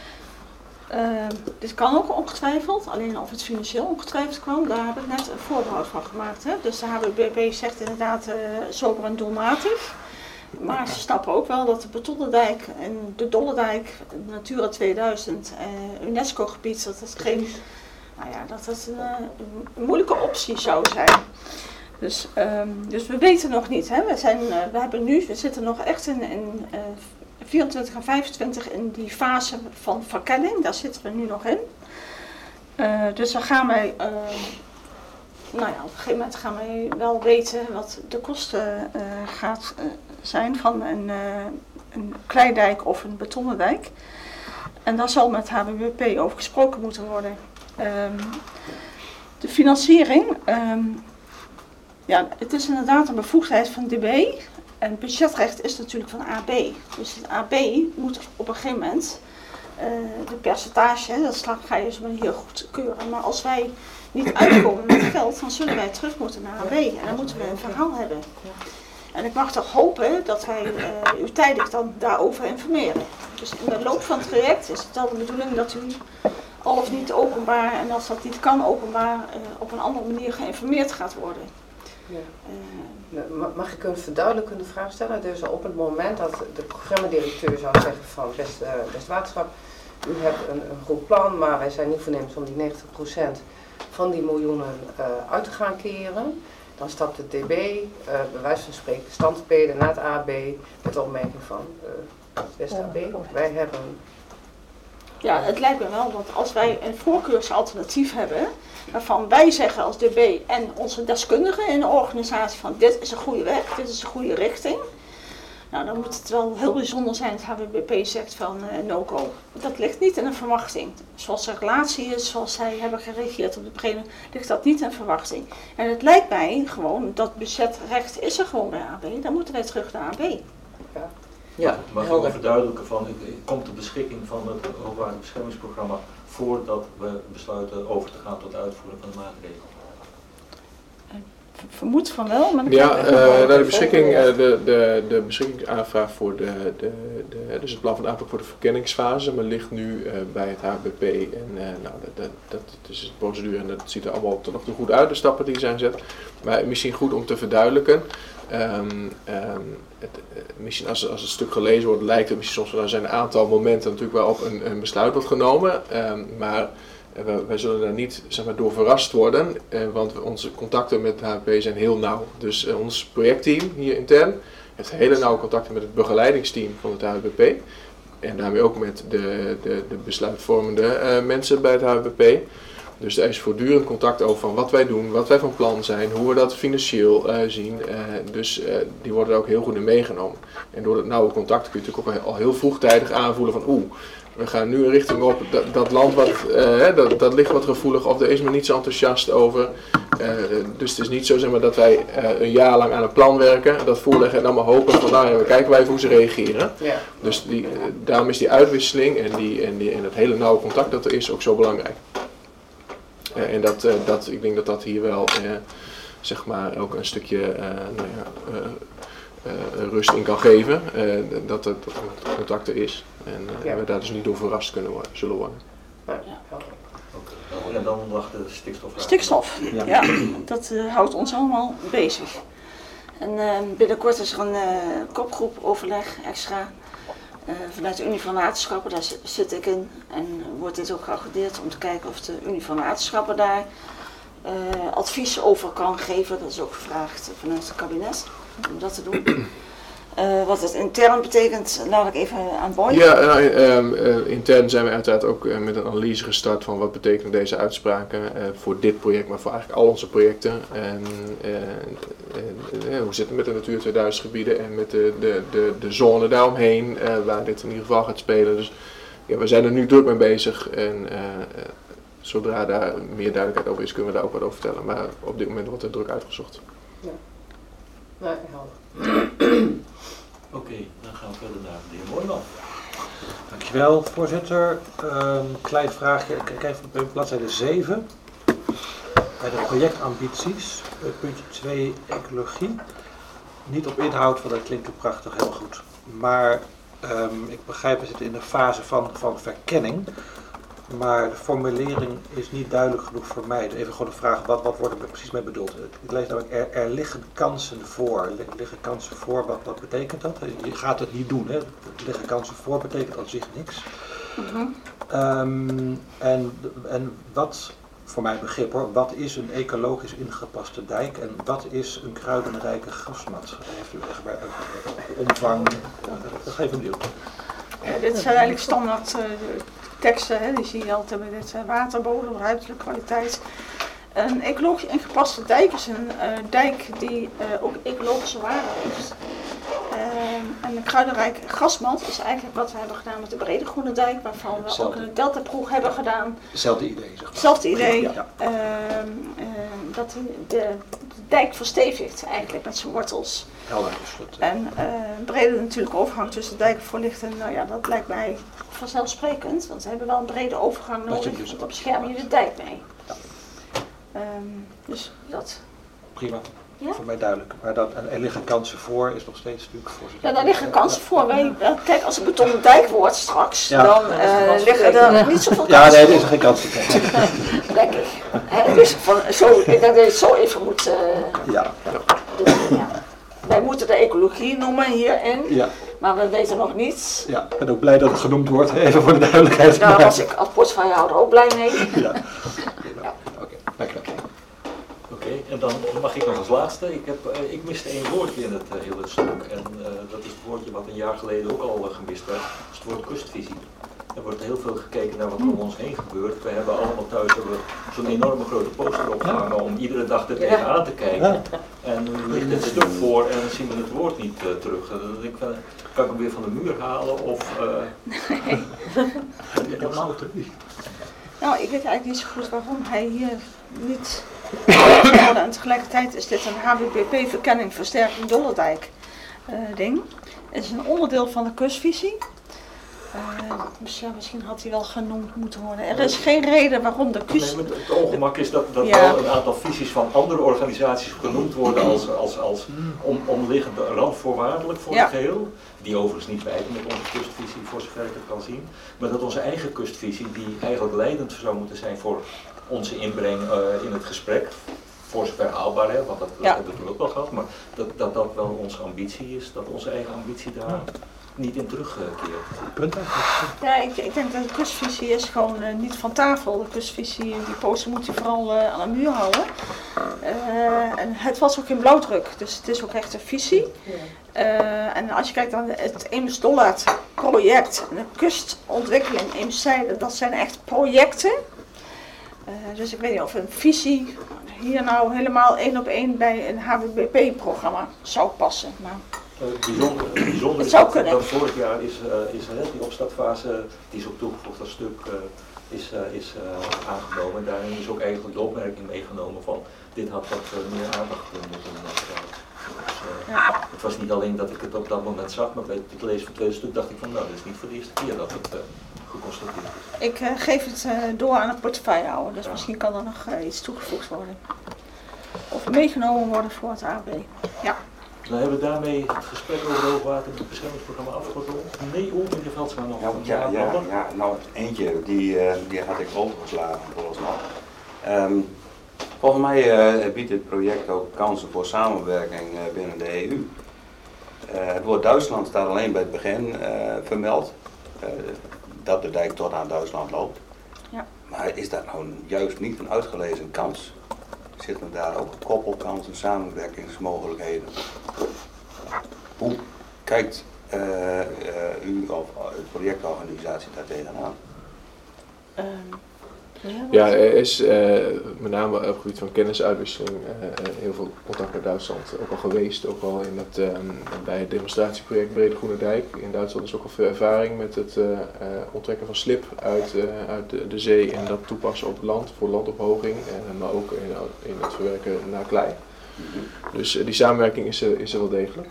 Dit kan ook ongetwijfeld, alleen of het financieel ongetwijfeld kan, daar heb ik net een voorbehoud van gemaakt. Hè? Dus de HBBP zegt inderdaad sober en doelmatig. Maar ze snappen ook wel dat de betonnen dijk en de Dollendijk, Natura 2000, UNESCO gebied, dat het een moeilijke optie zou zijn. Dus we weten nog niet. Hè? We zitten nog echt in 24 en 25 in die fase van verkenning, daar zitten we nu nog in. Dus dan gaan wij, op een gegeven moment gaan wij wel weten wat de kosten gaat zijn van een kleidijk of een betonnen dijk. En daar zal met HBBP over gesproken moeten worden. De financiering, ja, het is inderdaad een bevoegdheid van DB en budgetrecht is natuurlijk van AB. Dus het AB moet op een gegeven moment de percentage, dat ga je dus maar heel goed keuren. Maar als wij niet uitkomen met geld, dan zullen wij terug moeten naar AB en dan moeten we een verhaal hebben. En ik mag toch hopen dat wij u tijdig dan daarover informeren. Dus in de loop van het traject is het wel de bedoeling dat u al of niet openbaar, en als dat niet kan openbaar, op een andere manier geïnformeerd gaat worden. Ja. Mag ik een verduidelijkende vraag stellen? Dus op het moment dat de programmadirecteur zou zeggen van beste waterschap, u hebt een goed plan, maar wij zijn niet voornemens om die 90% van die miljoenen uit te gaan keren. Dan stapt de DB, bij wijze van spreken, standspelen naar het AB met de opmerking van beste AB, wij hebben... Ja, het lijkt me wel, want als wij een voorkeursalternatief hebben, waarvan wij zeggen als DB en onze deskundigen in de organisatie van dit is een goede weg, dit is een goede richting. Nou, dan moet het wel heel bijzonder zijn dat HWBP zegt van no-go. Dat ligt niet in een verwachting. Zoals de relatie is, zoals zij hebben gereageerd op de beginnen, ligt dat niet in verwachting. En het lijkt mij gewoon, dat budgetrecht is er gewoon bij AB, dan moeten wij terug naar AB. Ja. Ja, mag ik wel verduidelijken van, komt de beschikking van het openbaar beschermingsprogramma voordat we besluiten over te gaan tot uitvoering van de maatregelen? Vermoed van wel, maar de beschikking, de beschikking-aanvraag voor dus het plan van aanpak voor de verkenningsfase, maar ligt nu bij het HBP en dat is de procedure en dat ziet er allemaal tot nog toe goed uit, de stappen die zijn gezet. Maar misschien goed om te verduidelijken, misschien als het stuk gelezen wordt lijkt het misschien soms wel, er zijn een aantal momenten natuurlijk waarop een besluit wordt genomen, maar wij zullen daar niet door verrast worden, want onze contacten met de HBP zijn heel nauw. Dus ons projectteam hier intern heeft hele nauwe contacten met het begeleidingsteam van het HBP. En daarmee ook met de besluitvormende mensen bij het HBP. Dus er is voortdurend contact over van wat wij doen, wat wij van plan zijn, hoe we dat financieel zien. Dus die worden er ook heel goed in meegenomen. En door dat nauwe contact kun je natuurlijk ook al heel vroegtijdig aanvoelen van we gaan nu een richting op, dat land dat ligt wat gevoelig of er is men niet zo enthousiast over. Dus het is niet zo dat wij een jaar lang aan een plan werken, dat voorleggen en dan maar hopen van we kijken wel even hoe ze reageren. Ja. Dus daarom is die uitwisseling en het hele nauwe contact dat er is ook zo belangrijk. En ik denk dat hier wel ook een stukje rust in kan geven, dat het contact er is en we daar dus niet door verrast zullen worden. En dan lag de stikstofvraag. Stikstof, ja, dat houdt ons allemaal bezig. En binnenkort is er een kopgroepoverleg extra vanuit de Unie van Waterschappen, daar zit ik in. En wordt dit ook geagendeerd om te kijken of de Unie van Waterschappen daar advies over kan geven. Dat is ook gevraagd vanuit het kabinet om dat te doen. Wat het intern betekent, laat ik even aan Boy. Ja, intern zijn we uiteraard ook met een analyse gestart van wat betekenen deze uitspraken voor dit project, maar voor eigenlijk al onze projecten. Hoe zit het met de Natuur 2000 gebieden en met de zone daaromheen, waar dit in ieder geval gaat spelen. Dus ja, we zijn er nu druk mee bezig en zodra daar meer duidelijkheid over is, kunnen we daar ook wat over vertellen. Maar op dit moment wordt er druk uitgezocht. Ja. Nee, helder. Oké, dan gaan we verder naar de heer Mooijman. Dankjewel, voorzitter. Klein vraagje. Ik kijk even op bladzijde 7. Bij de projectambities, puntje 2, ecologie. Niet op inhoud, want dat klinkt ook prachtig, heel goed. Maar ik begrijp, we zitten in de fase van verkenning. Maar de formulering is niet duidelijk genoeg voor mij. Even gewoon de vraag, wat wordt er precies mee bedoeld? Ik lees namelijk, er liggen kansen voor. Liggen kansen voor, wat betekent dat? Je gaat het niet doen, hè? Er liggen kansen voor betekent aan zich niks. En wat, voor mijn begrip hoor, wat is een ecologisch ingepaste dijk en wat is een kruidenrijke grasmat? Heeft u echt bij omvang, dat geef ik benieuwd. Ja, dit zijn eigenlijk standaard teksten, die zie je altijd met dit waterbodem, ruimtelijke kwaliteit. Een ecologisch ingepaste dijk is een dijk die ook ecologische waarde heeft. En de Kruidenrijk grasmat is eigenlijk wat we hebben gedaan met de Brede Groene Dijk, waarvan we ook een deltaproef hebben gedaan. Hetzelfde idee, zeg maar. Hetzelfde idee. Ja. Dat de dijk verstevigt eigenlijk met zijn wortels. Helder, dus dat, En brede natuurlijk overgang tussen de dijk en voorlichten, nou ja, dat lijkt mij vanzelfsprekend, want we hebben wel een brede overgang nodig, je dus want dan bescherm je de dijk mee. Ja. Dus dat. prima. Ja? Voor mij duidelijk. Maar er liggen kansen voor, is nog steeds natuurlijk voor. Ja, daar liggen kansen voor. Kijk, als het betonnen dijk wordt straks, Ja. dan liggen er niet zoveel kansen. Ja, nee, er is er geen kans voor. Denk ik. Dus ik denk dat je het zo even moet. Ja. Wij moeten de ecologie noemen hierin, Ja. maar we weten nog niets. Ja, ik ben ook blij dat het genoemd wordt, even voor de duidelijkheid. Daar was ik als portefeuillehouder ook blij mee. Ja. Oké, dankjewel. Oké, en dan mag ik nog als laatste. Ik miste één woordje in het hele stuk. En dat is het woordje wat een jaar geleden ook al gemist werd. Dat is het woord kustvisie. Er wordt heel veel gekeken naar wat er om ons heen gebeurt. We hebben allemaal thuis zo'n enorme grote poster opgehangen om iedere dag er tegenaan te kijken. En nu ligt het stuk voor en dan zien we het woord niet terug. Dan denk ik van, kan ik hem weer van de muur halen of... Nee. Dat mag het niet. Nou, ik weet eigenlijk niet zo goed waarom hij hier niet wordt. En tegelijkertijd is dit een HBBP-verkenning versterking Dollerdijk ding. Het is een onderdeel van de kustvisie. Dus ja, misschien had hij wel genoemd moeten worden. Er is geen reden waarom de kust... Nee, het ongemak is dat wel een aantal visies van andere organisaties genoemd worden als omliggende randvoorwaardelijk voor het geheel. Die overigens niet wijken met onze kustvisie, voor zover ik het kan zien. Maar dat onze eigen kustvisie, die eigenlijk leidend zou moeten zijn voor onze inbreng in het gesprek, voor zover haalbaar, hè, want dat hebben we toen ook wel gehad, maar dat wel onze ambitie is, dat onze eigen ambitie daar niet in terugkeert. Punt eigenlijk. Ja, ik denk dat de kustvisie is gewoon niet van tafel. De kustvisie, die poster moet je vooral aan de muur houden. En het was ook in blauwdruk, dus het is ook echt een visie. En als je kijkt naar het Eems-Dollard project en de kustontwikkeling Eemszijde, dat zijn echt projecten. Dus ik weet niet of een visie hier nou helemaal 1 op 1 bij een HBBP-programma zou passen. Maar bijzonder is dat vorig jaar is die opstartfase, die is ook toegevoegd als stuk, is aangenomen. En daarin is ook eigenlijk de opmerking meegenomen van dit had wat meer aandacht moeten krijgen. Dus, het was niet alleen dat ik het op dat moment zag, maar bij het lezen van het tweede stuk dacht ik van nou, dit is niet voor de eerste keer dat het geconstateerd is. Ik geef het door aan het portefeuillehouder, dus misschien kan er nog iets toegevoegd worden. Of meegenomen worden voor het AB. Ja. Dan hebben we daarmee het gesprek over het hoogwater en het beschermingsprogramma afgerond. Nee, meneer Veldsma nog nou eentje, die had ik overgeslagen volgens mij. Volgens mij biedt dit project ook kansen voor samenwerking binnen de EU. Het woord Duitsland staat alleen bij het begin vermeld, dat de dijk tot aan Duitsland loopt. Ja. Maar is dat nou juist niet een uitgelezen kans? Zitten daar ook koppelkansen, samenwerkingsmogelijkheden? Hoe kijkt u of de projectorganisatie daar tegenaan? Ja, er is met name op het gebied van kennisuitwisseling heel veel contact met Duitsland ook al geweest. Ook al in bij het demonstratieproject Brede Groene Dijk. In Duitsland is ook al veel ervaring met het onttrekken van slip uit de zee en dat toepassen op land voor landophoging. Maar ook in het verwerken naar klei. Dus die samenwerking is er wel degelijk.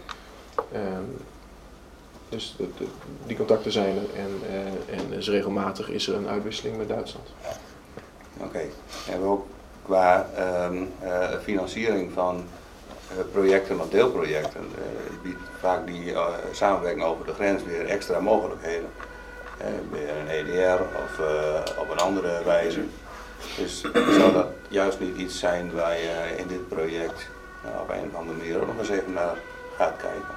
Dus die contacten zijn er en dus regelmatig is er een uitwisseling met Duitsland. Oké. En ook qua financiering van projecten of deelprojecten biedt vaak die samenwerking over de grens weer extra mogelijkheden. Bij een EDR of op een andere wijze. Dus zou dat juist niet iets zijn waar je in dit project op een of andere manier ook nog eens even naar gaat kijken?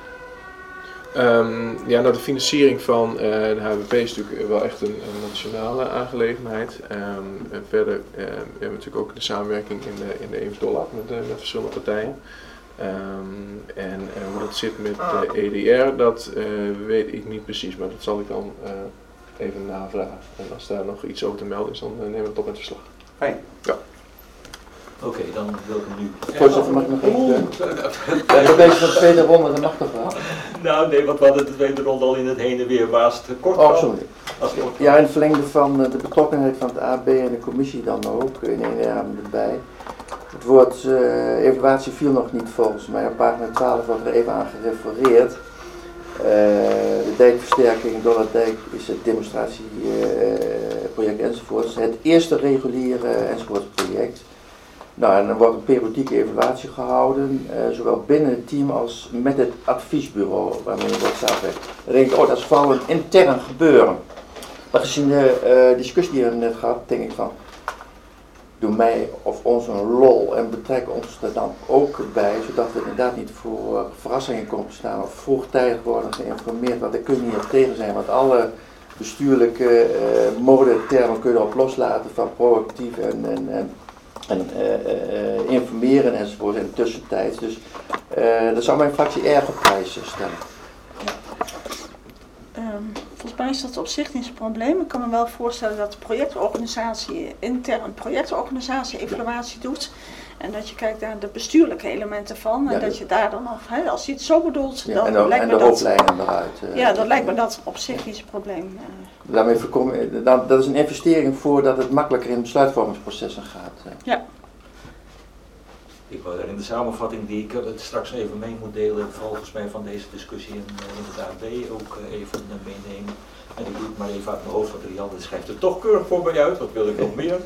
De financiering van de HBP is natuurlijk wel echt een nationale aangelegenheid. En verder hebben we natuurlijk ook de samenwerking in de Eems-Dollard met verschillende partijen. En hoe dat zit met de EDR, dat weet ik niet precies, maar dat zal ik dan even navragen. En als daar nog iets over te melden is, dan nemen we het op met verslag. Fijn. Ja. Oké, dan wil ik hem nu... Voorzitter, mag ik nog even? Ja, deze van de tweede ronde, dat mag toch wel? Nou nee, want we hadden de tweede ronde al in het heen en weer, maar als het kort Oh, kan, sorry. Ja, in het verlengde van de betrokkenheid van het AB en de commissie dan ook, in één adem erbij. Het woord evaluatie viel nog niet volgens mij. Op pagina 12 wordt er even aan gerefereerd. De dijkversterking Dollardijk is het demonstratieproject enzovoorts. Het eerste reguliere enzovoorts project. Nou, en dan wordt een periodieke evaluatie gehouden, zowel binnen het team als met het adviesbureau waarmee het wordt samengewerkt. Dan denk ik, dat is vooral een intern gebeuren. Maar gezien de discussie die we net gehad, denk ik van, doe mij of ons een lol en betrek ons er dan ook bij, zodat we inderdaad niet voor verrassingen komen te staan of vroegtijdig worden geïnformeerd, want daar kun je niet op tegen zijn, want alle bestuurlijke modetermen kun je erop loslaten van proactief en informeren enzovoort in de tussentijd. Dus dat zou mijn fractie erg op prijs stellen. Volgens mij is dat op zich niet zo'n probleem. Ik kan me wel voorstellen dat de projectorganisatie intern projectorganisatie evaluatie doet. En dat je kijkt naar de bestuurlijke elementen van. En dat je daar dan als je het zo bedoelt, dan lijkt me dat... En de hoofdlijnen eruit. Dan lijkt me dat op zich niet zo'n probleem. Daarmee voorkomen, dat is een investering voordat het makkelijker in het besluitvormingsprocessen gaat. Ja. Ik wou daar in de samenvatting die ik het straks even mee moet delen, volgens mij van deze discussie in het AB ook even meenemen. En ik doe het maar even uit mijn hoofd, want Rianne schrijft het toch keurig voor mij uit, wat wil ik nog meer.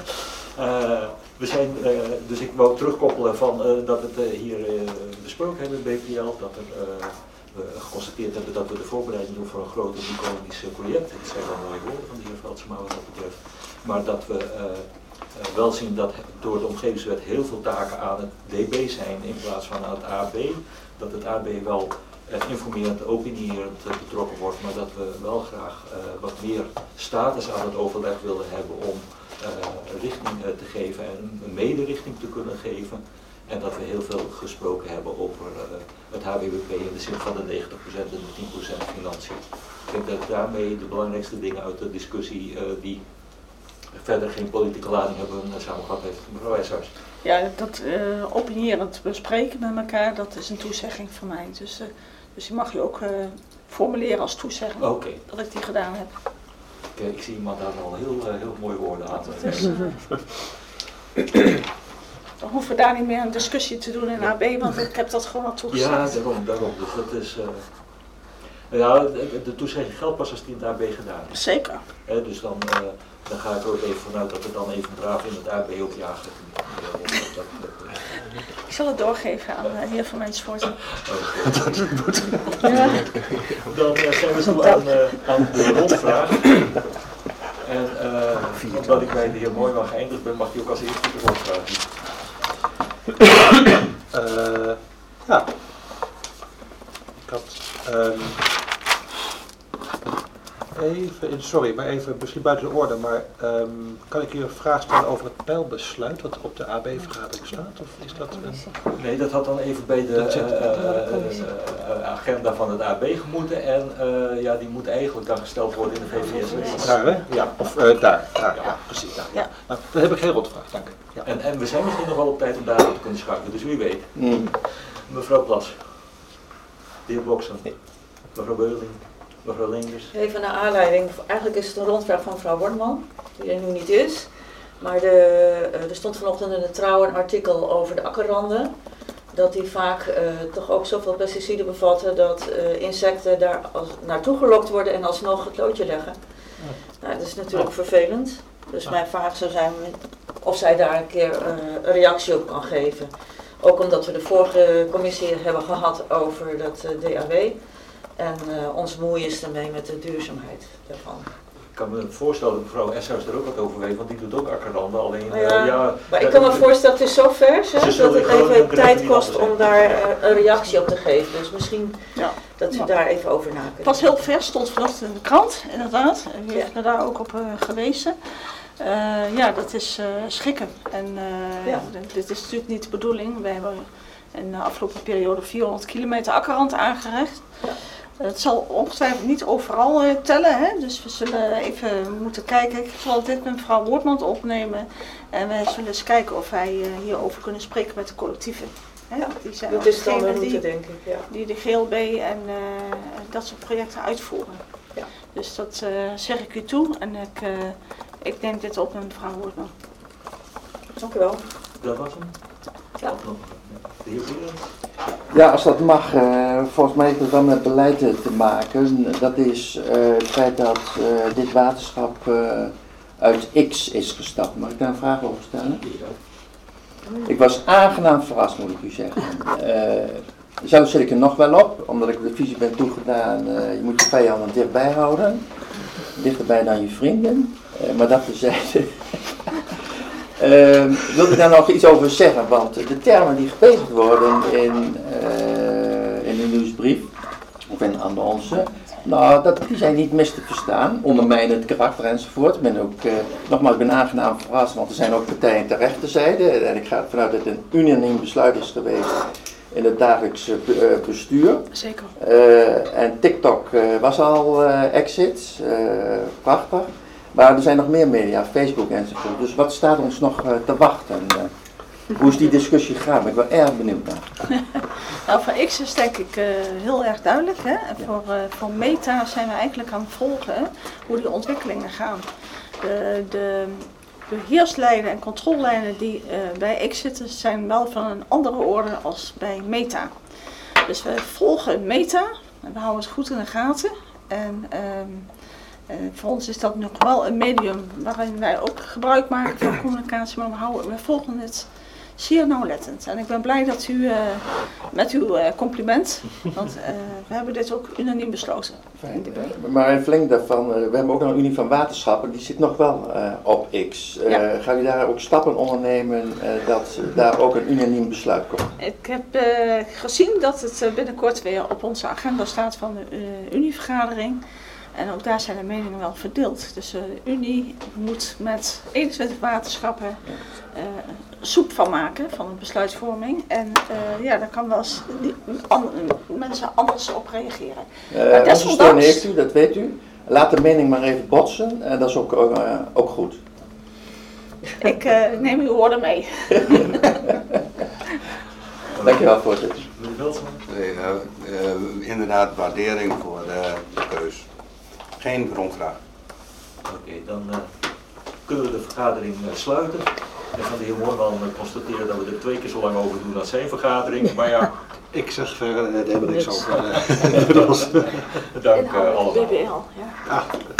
Dus ik wou terugkoppelen van dat het hier besproken hebben in BPL, dat we geconstateerd hebben dat we de voorbereiding doen voor een groot economisch project. Het zijn wel mooie woorden van de heer Veldsma wat dat betreft. Maar dat we wel zien dat door de omgevingswet heel veel taken aan het DB zijn in plaats van aan het AB. Dat het AB wel informerend, opinierend betrokken wordt, maar dat we wel graag wat meer status aan het overleg willen hebben om richting te geven en een mederichting te kunnen geven. En dat we heel veel gesproken hebben over het HBWP in de zin van de 90% en de 10% financiën. Ik denk dat daarmee de belangrijkste dingen uit de discussie die verder geen politieke lading hebben samengevat heeft. Mevrouw Essers. Ja, dat opinierend bespreken met elkaar, dat is een toezegging van mij. Dus die mag je ook formuleren als toezegging dat ik die gedaan heb. Ik zie iemand daar al heel mooie woorden aan. Dan hoeven we daar niet meer een discussie te doen in AB, want ik heb dat gewoon al toegezegd. Ja, daarom. Dus dat is... de toezegging geldt pas als die in het AB gedaan is. Zeker. Dus dan ga ik er ook even vanuit dat we dan even braaf in het AB op jagen. Ik zal het doorgeven aan de heer Van Mensvoort. Dat moet. Ja. Dan zijn we zo aan de rondvraag. En omdat ik bij de heer Mooijman geëindigd ben, mag je ook als eerste de rondvraag. Ja. Ik had even misschien buiten de orde, maar kan ik u een vraag stellen over het pijlbesluit wat op de AB-vergadering staat? Of is dat een... Nee, dat had dan even bij de agenda van het AB gemoeten en die moet eigenlijk dan gesteld worden in de VVS. Daar, hè? Ja, of daar, ja, precies. Daar. Ja. Nou, dan heb ik geen rondvraag, dank u. Ja. En we zijn misschien nog wel op tijd om daarop te kunnen schakelen, dus wie weet. Mevrouw Plas, de heer Bloksen, mevrouw Beuling. Mevrouw Leenders. Even naar aanleiding, eigenlijk is het een rondvraag van mevrouw Wortman, die er nu niet is. Maar er stond vanochtend in de Trouw een artikel over de akkerranden. Dat die vaak toch ook zoveel pesticiden bevatten dat insecten daar naartoe gelokt worden en alsnog het loodje leggen. Nou, dat is natuurlijk vervelend. Dus mijn vraag zou zijn of zij daar een keer een reactie op kan geven. Ook omdat we de vorige commissie hebben gehad over dat DAW. En ons moeien ermee met de duurzaamheid daarvan. Ik kan me voorstellen dat mevrouw Essers er ook wat over weet, want die doet ook akkerlanden. Alleen, maar ik kan me voorstellen, het is zo vers dat het even tijd kost om daar een reactie op te geven. Dus misschien dat u daar even over na kunt. Het was heel vers, stond vanochtend in de krant, inderdaad. En u heeft me daar ook op gewezen. Dat is schikken. En dit is natuurlijk niet de bedoeling. We hebben in de afgelopen periode 400 kilometer akkerrand aangelegd. Het zal ongetwijfeld niet overal tellen, hè? Dus we zullen even moeten kijken. Ik zal dit met mevrouw Wortman opnemen en we zullen eens kijken of wij hierover kunnen spreken met de collectieven. Hè? Die zijn Dat ook is dan de degenen route, denk ik. Ja. die de GLB en dat soort projecten uitvoeren. Ja. Dus dat zeg ik u toe en ik neem dit op met mevrouw Woordman. Dank u wel. Dat was hem. Ja. De heer Boeren. Ja, als dat mag, volgens mij heeft het wel met beleid te maken. Dat is het feit dat dit waterschap uit X is gestapt. Mag ik daar een vraag over stellen? Ik was aangenaam verrast, moet ik u zeggen. Zo zit ik er nog wel op, omdat ik de visie ben toegedaan. Je moet je vijanden dichtbij houden. Dichterbij dan je vrienden. Maar dat terzijde. Wil ik daar nog iets over zeggen? Want de termen die gebezigd worden in de nieuwsbrief, of in annonce, nou, die zijn niet mis te verstaan. Ondermijnend karakter enzovoort. Ik ben ook, nogmaals, ik ben aangenaam verrast, want er zijn ook partijen ter rechterzijde. En ik ga ervan uit dat het een unaniem besluit is geweest in het dagelijkse bestuur. Zeker. En TikTok was al exit, prachtig. Maar er zijn nog meer media, Facebook enzovoort. Dus wat staat ons nog te wachten? Hoe is die discussie gegaan? Ik ben erg benieuwd naar. Nou, voor X is denk ik heel erg duidelijk. Hè? En voor Meta zijn we eigenlijk aan het volgen, hè, hoe die ontwikkelingen gaan. De beheerslijnen en controlelijnen die bij X zitten zijn wel van een andere orde als bij Meta. Dus we volgen Meta en we houden het goed in de gaten. En voor ons is dat nog wel een medium waarin wij ook gebruik maken van communicatie, maar we volgen het zeer nauwlettend. En ik ben blij dat u met uw compliment, want we hebben dit ook unaniem besloten. Fijn. Maar in verlenging daarvan, we hebben ook nog een Unie van Waterschappen, die zit nog wel op X. Gaan u daar ook stappen ondernemen dat daar ook een unaniem besluit komt? Ik heb gezien dat het binnenkort weer op onze agenda staat van de Unievergadering. En ook daar zijn de meningen wel verdeeld. Dus de Unie moet met 21 waterschappen soep van maken, van een besluitvorming. En daar kan wel eens mensen anders op reageren. Onze steun heeft u, dat weet u. Laat de mening maar even botsen. Dat is ook goed. Ik neem uw woorden mee. Dankjewel, voorzitter. Nee, inderdaad, waardering voor de keus. Geen bronvraag. Oké, dan kunnen we de vergadering sluiten. En van de heer Moorman constateren dat we er 2 keer zo lang over doen als zijn vergadering. Maar ja, Ik zeg verder, daar heb ik niks over. dank allemaal. BBL, ja.